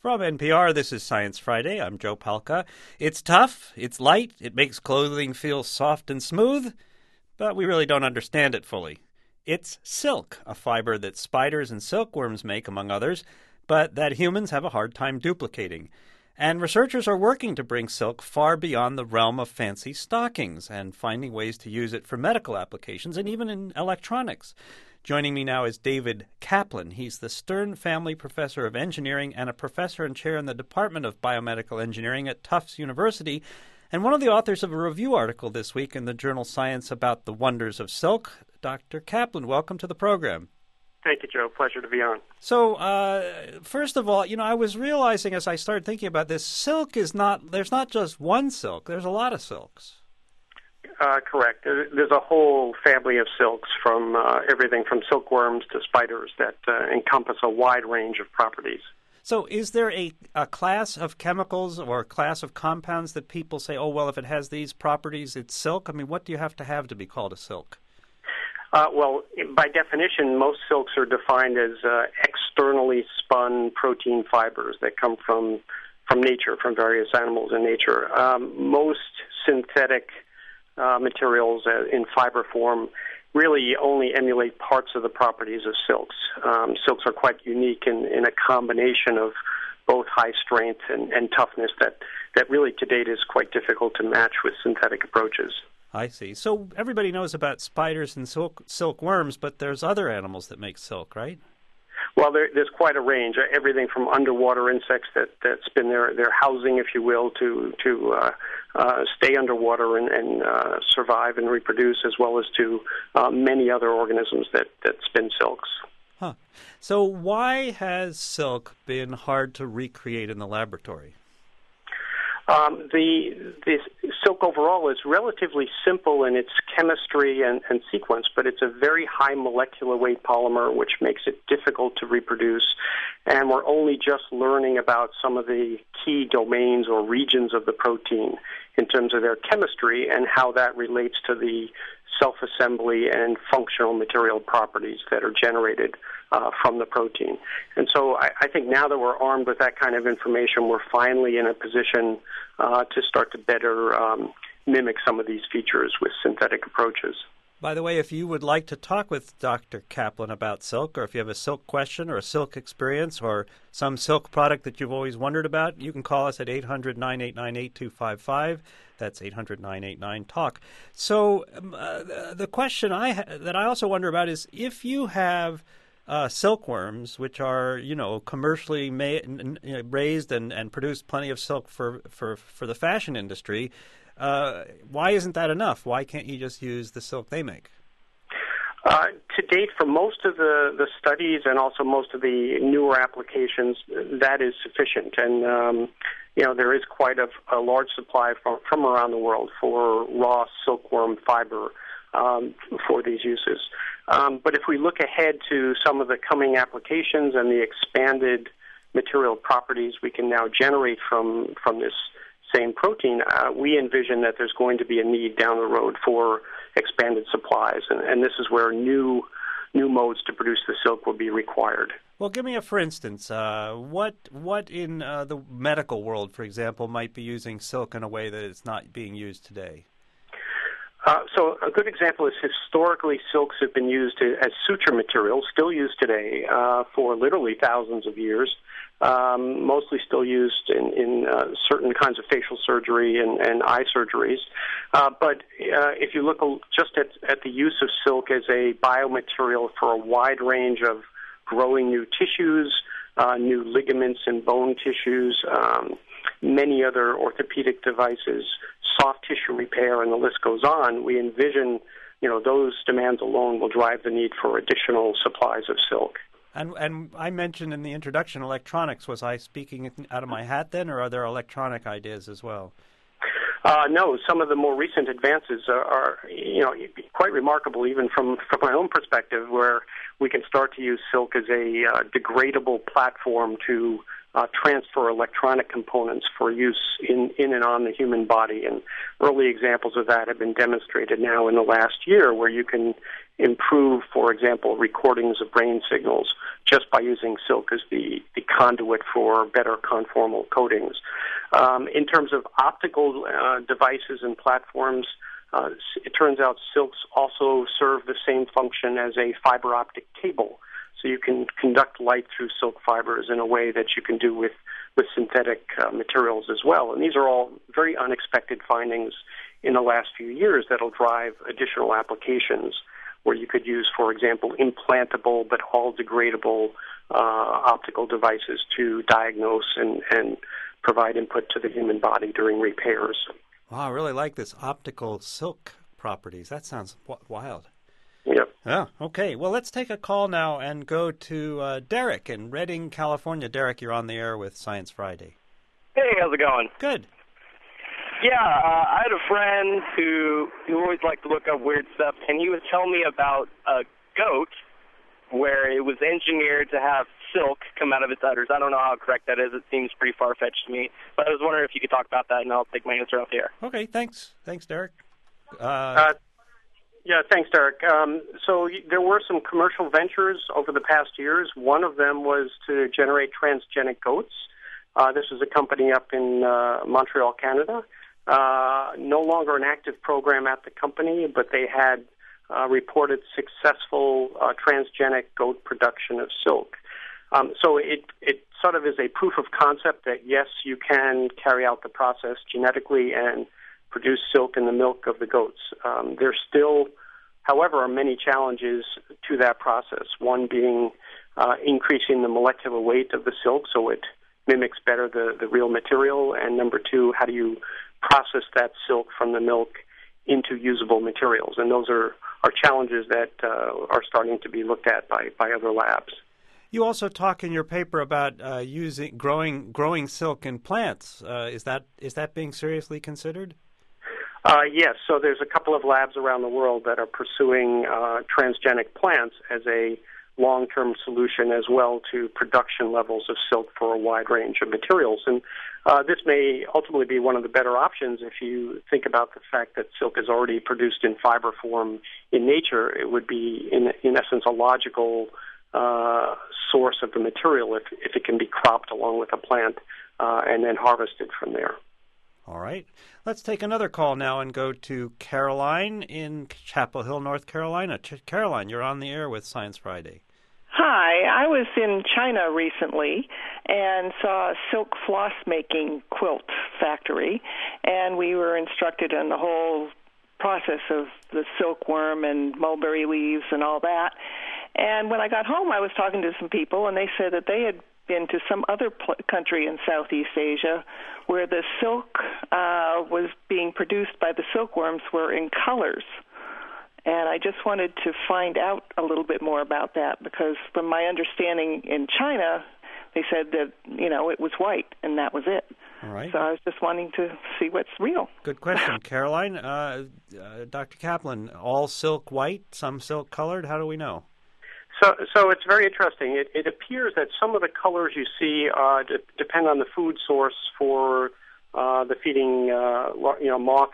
From NPR, this is Science Friday. I'm Joe Palca. It's tough, it's light, it makes clothing feel soft and smooth, but we really don't understand it fully. It's silk, a fiber that spiders and silkworms make, among others, but that humans have a hard time duplicating. And researchers are working to bring silk far beyond the realm of fancy stockings and finding ways to use it for medical applications and even in electronics. Joining me now is David Kaplan. He's the Stern Family Professor of Engineering and a professor and chair in the Department of Biomedical Engineering at Tufts University, and one of the authors of a review article this week in the journal Science about the wonders of silk. Dr. Kaplan, welcome to the program. Thank you, Joe. Pleasure to be on. So, first of all, I was realizing as I started thinking about this, silk is there's not just one silk, there's a lot of silks. Correct. There's a whole family of silks from everything from silkworms to spiders that encompass a wide range of properties. So is there a class of chemicals or a class of compounds that people say, oh, well, if it has these properties, it's silk? I mean, what do you have to be called a silk? Well, by definition, most silks are defined as externally spun protein fibers that come from nature, from various animals in nature. Most synthetic materials in fiber form really only emulate parts of the properties of silks. Silks are quite unique in a combination of both high strength and toughness that really to date is quite difficult to match with synthetic approaches. I see. So everybody knows about spiders and silkworms, but there's other animals that make silk, right? Well, there's quite a range. Everything from underwater insects that spin their housing, if you will, to stay underwater and survive and reproduce, as well as to many other organisms that spin silks. Huh. So why has silk been hard to recreate in the laboratory? The silk overall is relatively simple in its chemistry and sequence, but it's a very high molecular weight polymer, which makes it difficult to reproduce. And we're only just learning about some of the key domains or regions of the protein in terms of their chemistry and how that relates to the self-assembly and functional material properties that are generated from the protein. And so I think now that we're armed with that kind of information, we're finally in a position to start to better mimic some of these features with synthetic approaches. By the way, if you would like to talk with Dr. Kaplan about silk, or if you have a silk question or a silk experience or some silk product that you've always wondered about, you can call us at 800-989-8255. That's 800-989-TALK. So the question that I also wonder about is if you have silkworms, which are, commercially raised and produce plenty of silk for the fashion industry, why isn't that enough? Why can't you just use the silk they make? To date, for most of the studies and also most of the newer applications, that is sufficient. And, there is quite a large supply from around the world for raw silkworm fiber for these uses. But if we look ahead to some of the coming applications and the expanded material properties we can now generate from this same protein, we envision that there's going to be a need down the road for expanded supplies, and this is where new modes to produce the silk will be required. Well, give me for instance, what in the medical world, for example, might be using silk in a way that it's not being used today? So a good example is historically silks have been used as suture materials, still used today for literally thousands of years, mostly still used in certain kinds of facial surgery and eye surgeries. But if you look just at the use of silk as a biomaterial for a wide range of growing new tissues, new ligaments and bone tissues, many other orthopedic devices, soft tissue repair, and the list goes on, we envision, those demands alone will drive the need for additional supplies of silk. And I mentioned in the introduction electronics. Was I speaking out of my hat then, or are there electronic ideas as well? No, some of the more recent advances are quite remarkable, even from my own perspective, where we can start to use silk as a degradable platform to transfer electronic components for use in and on the human body. And early examples of that have been demonstrated now in the last year, where you can improve, for example, recordings of brain signals just by using silk as the conduit for better conformal coatings. In terms of optical devices and platforms, it turns out silks also serve the same function as a fiber optic cable. So you can conduct light through silk fibers in a way that you can do with synthetic materials as well. And these are all very unexpected findings in the last few years that will drive additional applications where you could use, for example, implantable but all degradable optical devices to diagnose and provide input to the human body during repairs. Wow, I really like this optical silk properties. That sounds wild. Yep. Yeah, okay. Well, let's take a call now and go to Derek in Redding, California. Derek, you're on the air with Science Friday. Hey, how's it going? Good. Yeah, I had a friend who always liked to look up weird stuff, and he was telling me about a goat where it was engineered to have silk come out of its udders. I don't know how correct that is. It seems pretty far-fetched to me. But I was wondering if you could talk about that, and I'll take my answer off the air. Okay, thanks. Thanks, Derek. Yeah, thanks, Derek. So there were some commercial ventures over the past years. One of them was to generate transgenic goats. This is a company up in Montreal, Canada. No longer an active program at the company, but they had reported successful transgenic goat production of silk. So it sort of is a proof of concept that, yes, you can carry out the process genetically and produce silk in the milk of the goats. There still, however, are many challenges to that process, one being increasing the molecular weight of the silk so it mimics better the real material, and number two, how do you process that silk from the milk into usable materials? And those are challenges that are starting to be looked at by other labs. You also talk in your paper about growing silk in plants. Is that being seriously considered? Yes. So there's a couple of labs around the world that are pursuing transgenic plants as a long-term solution as well to production levels of silk for a wide range of materials. And this may ultimately be one of the better options if you think about the fact that silk is already produced in fiber form in nature. It would be, in essence, a logical source of the material if it can be cropped along with a plant and then harvested from there. All right. Let's take another call now and go to Caroline in Chapel Hill, North Carolina. Caroline, you're on the air with Science Friday. Hi. I was in China recently and saw a silk floss-making quilt factory, and we were instructed in the whole process of the silkworm and mulberry leaves and all that. And when I got home, I was talking to some people, and they said that they had been to some other country in Southeast Asia where the silk was being produced by the silkworms were in colors. And I just wanted to find out a little bit more about that, because from my understanding in China, they said that, it was white and that was it. All right. So I was just wanting to see what's real. Good question, Caroline. Dr. Kaplan, all silk white, some silk colored? How do we know? So it's very interesting. It appears that some of the colors you see depend on the food source for the feeding, moth,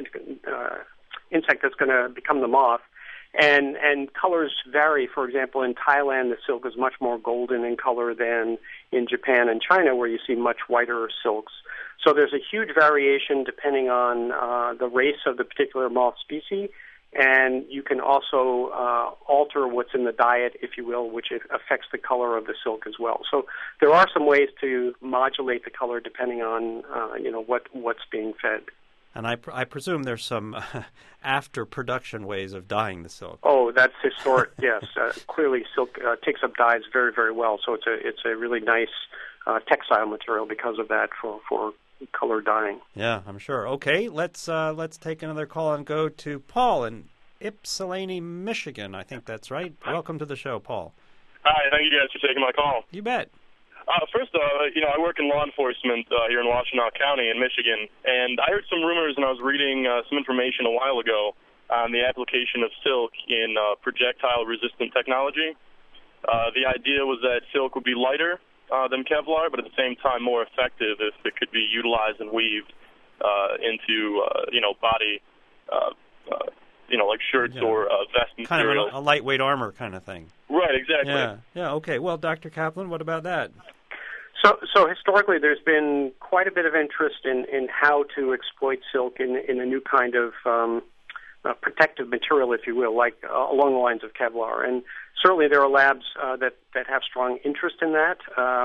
insect that's going to become the moth. And colors vary. For example, in Thailand, the silk is much more golden in color than in Japan and China, where you see much whiter silks. So there's a huge variation depending on the race of the particular moth species. And you can also alter what's in the diet, if you will, which affects the color of the silk as well. So there are some ways to modulate the color depending on, what's being fed. And I presume there's some after-production ways of dyeing the silk. Oh, that's historic, yes. Clearly, silk takes up dyes very, very well. So it's a really nice textile material because of that for color dyeing. Yeah, I'm sure. Okay, let's take another call and go to Paul in Ypsilanti, Michigan. I think that's right. Welcome to the show, Paul. Hi, thank you guys for taking my call. You bet. First, I work in law enforcement here in Washtenaw County in Michigan, and I heard some rumors and I was reading some information a while ago on the application of silk in projectile-resistant technology. The idea was that silk would be lighter than Kevlar, but at the same time more effective if it could be utilized and weaved into body, like shirts or vest materials. Kind of a lightweight armor kind of thing. Right, exactly. Yeah. Okay. Well, Dr. Kaplan, what about that? So historically, there's been quite a bit of interest in how to exploit silk in a new kind of protective material, if you will, like along the lines of Kevlar. And certainly there are labs that have strong interest in that.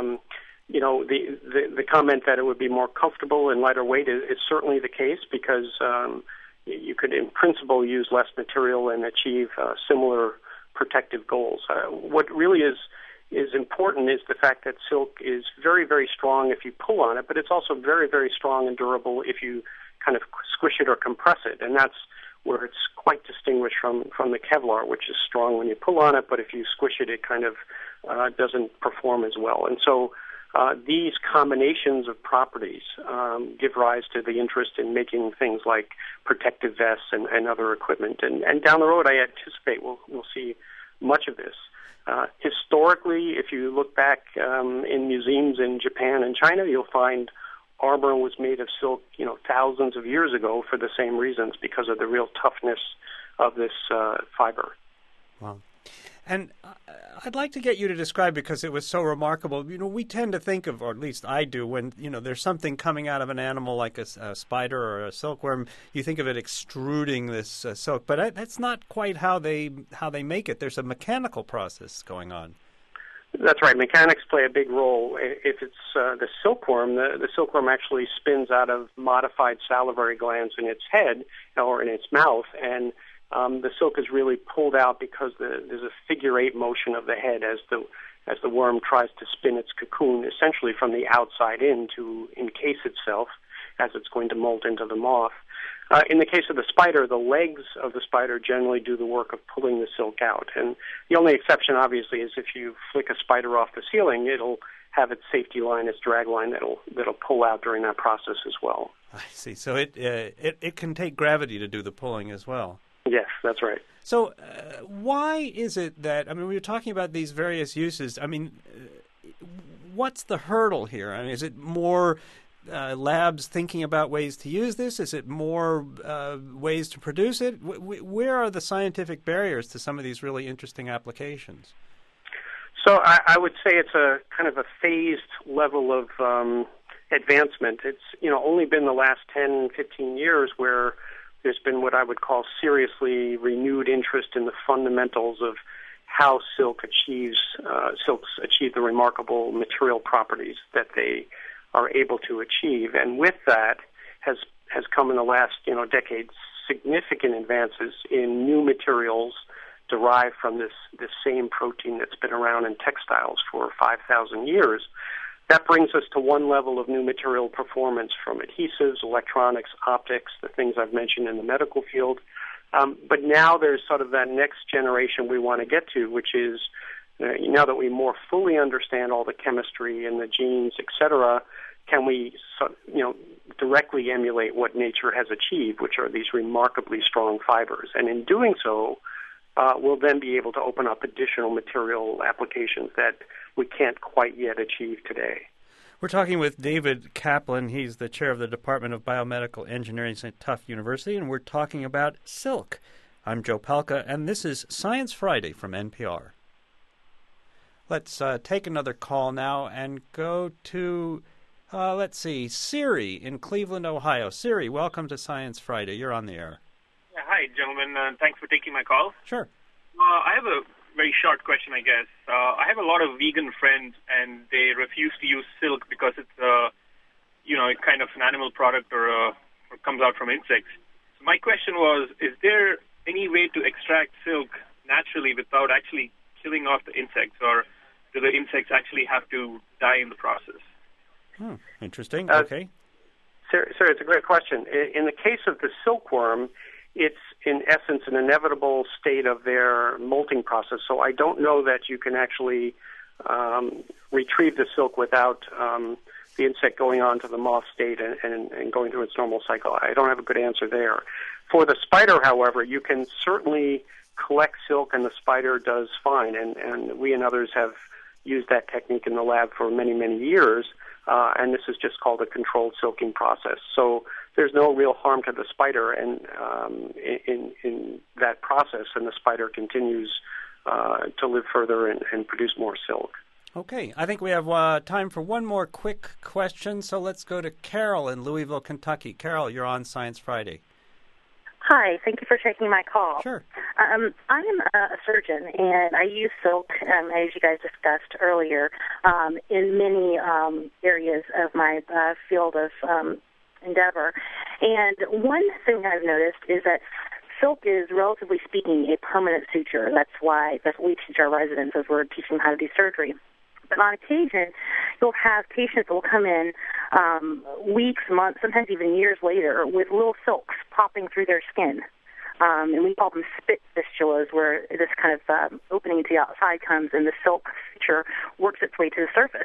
The comment that it would be more comfortable and lighter weight is certainly the case because you could, in principle, use less material and achieve similar protective goals. What really is important is the fact that silk is very, very strong if you pull on it, but it's also very, very strong and durable if you kind of squish it or compress it. And that's where it's quite distinguished from the Kevlar, which is strong when you pull on it, but if you squish it, it kind of doesn't perform as well. And so these combinations of properties give rise to the interest in making things like protective vests and other equipment. And down the road, I anticipate we'll see much of this. Historically, if you look back in museums in Japan and China, you'll find armor was made of silk, thousands of years ago for the same reasons, because of the real toughness of this fiber. Wow. And I'd like to get you to describe, because it was so remarkable, we tend to think of, or at least I do, when, there's something coming out of an animal like a spider or a silkworm, you think of it extruding this silk. But that's not quite how they make it. There's a mechanical process going on. That's right. Mechanics play a big role. If it's the silkworm, the silkworm actually spins out of modified salivary glands in its head or in its mouth, and the silk is really pulled out because there's a figure-8 motion of the head as the worm tries to spin its cocoon, essentially from the outside in to encase itself as it's going to molt into the moth. In the case of the spider, the legs of the spider generally do the work of pulling the silk out. And the only exception, obviously, is if you flick a spider off the ceiling, it'll have its safety line, its drag line that'll pull out during that process as well. I see. So it can take gravity to do the pulling as well. Yes, that's right. So why is it that, we were talking about these various uses. What's the hurdle here? Is it more labs thinking about ways to use this? Is it more ways to produce it? Where are the scientific barriers to some of these really interesting applications? So I would say it's a kind of a phased level of advancement. It's only been the last 10, 15 years where there's been what I would call seriously renewed interest in the fundamentals of how silks achieve the remarkable material properties that they are able to achieve. And with that has come in the last decades significant advances in new materials derived from this same protein that's been around in textiles for 5,000 years. That brings us to one level of new material performance from adhesives, electronics, optics, the things I've mentioned in the medical field. But now there's sort of that next generation we want to get to, which is now that we more fully understand all the chemistry and the genes, et cetera, can we directly emulate what nature has achieved, which are these remarkably strong fibers. And in doing so, we'll then be able to open up additional material applications that we can't quite yet achieve today. We're talking with David Kaplan. He's the chair of the Department of Biomedical Engineering at Tufts University, and we're talking about silk. I'm Joe Palca, and this is Science Friday from NPR. Let's take another call now and go to, Siri in Cleveland, Ohio. Siri, welcome to Science Friday. You're on the air. Hi, gentlemen. Thanks for taking my call. Sure. I have a very short question, I guess. I have a lot of vegan friends, and they refuse to use silk because it's, kind of an animal product or comes out from insects. So my question was, is there any way to extract silk naturally without actually killing off the insects, or do the insects actually have to die in the process? Interesting. Okay. Sir, it's a great question. In the case of the silkworm, it's in essence an inevitable state of their molting process. So I don't know that you can actually retrieve the silk without the insect going on to the moth state and going through its normal cycle. I don't have a good answer there. For the spider, however, you can certainly collect silk, and the spider does fine. And we and others have used that technique in the lab for many, many years, and this is just called a controlled silking process. So there's no real harm to the spider and in that process, and the spider continues to live further and produce more silk. Okay, I think we have time for one more quick question, so let's go to Carol in Louisville, Kentucky. Carol, you're on Science Friday. Hi, thank you for taking my call. Sure. I am a surgeon, and I use silk, as you guys discussed earlier, in many areas of my field of endeavor. And one thing I've noticed is that silk is, relatively speaking, a permanent suture. That's what we teach our residents as we're teaching them how to do surgery. But on occasion, you'll have patients that will come in weeks, months, sometimes even years later with little silks popping through their skin. And we call them spit fistulas, where this kind of opening to the outside comes and the silk suture works its way to the surface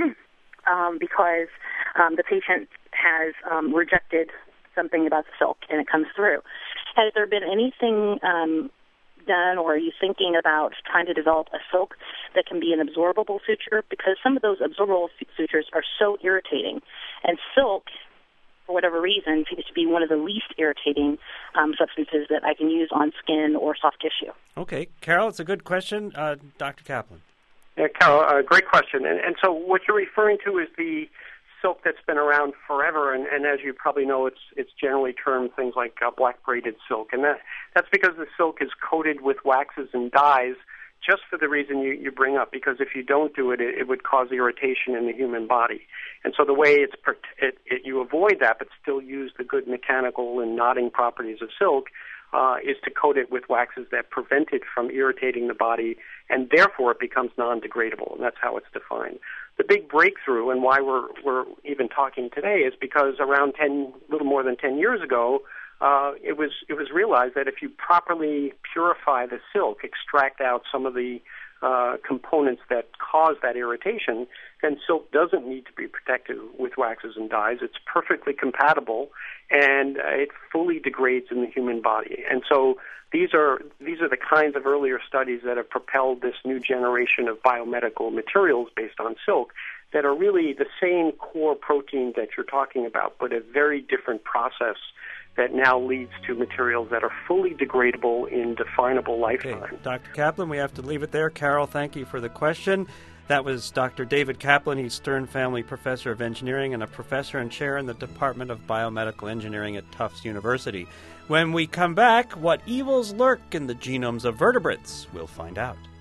because the patient has rejected something about the silk and it comes through. Has there been anything done, or are you thinking about trying to develop a silk that can be an absorbable suture? Because some of those absorbable sutures are so irritating, and silk, for whatever reason, seems to be one of the least irritating substances that I can use on skin or soft tissue. Okay, Carol, it's a good question. Dr. Kaplan. Yeah, Carol, great question. And so what you're referring to is the silk that's been around forever, and as you probably know, it's generally termed things like black braided silk, and that's because the silk is coated with waxes and dyes, just for the reason you bring up. Because if you don't do it, it would cause irritation in the human body, and so the way you avoid that, but still use the good mechanical and knotting properties of silk, is to coat it with waxes that prevent it from irritating the body, and therefore it becomes non-degradable, and that's how it's defined. The big breakthrough, and why we're even talking today, is because around little more than 10 years ago, it was realized that if you properly purify the silk, extract out some of the components that cause that irritation, then silk doesn't need to be protected with waxes and dyes. It's perfectly compatible, and it fully degrades in the human body. And so these are the kinds of earlier studies that have propelled this new generation of biomedical materials based on silk that are really the same core protein that you're talking about, but a very different process that now leads to materials that are fully degradable in definable lifetime. Okay. Dr. Kaplan, we have to leave it there. Carol, thank you for the question. That was Dr. David Kaplan. He's Stern Family Professor of Engineering and a professor and chair in the Department of Biomedical Engineering at Tufts University. When we come back, what evils lurk in the genomes of vertebrates? We'll find out.